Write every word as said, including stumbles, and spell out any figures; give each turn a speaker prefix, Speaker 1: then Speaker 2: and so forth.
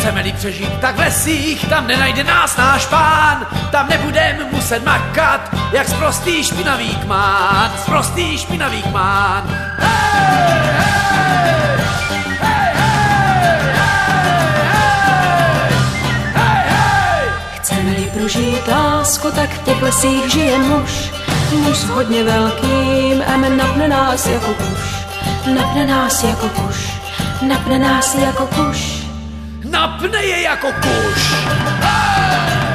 Speaker 1: Chceme-li přežít, tak v lesích, tam nenajde nás náš pán, tam nebudem muset makat, jak sprostý špinavý kmán, sprostý špinavý kmán. Hej, hej, hej, hej, hej, hej.
Speaker 2: Chceme-li prožít lásku, tak v těch lesích žije muž, muž s hodně velkým M, napne nás jako kuš, napne nás jako kuš, napne nás jako kuš.
Speaker 1: Napne je jako kuš. Hey!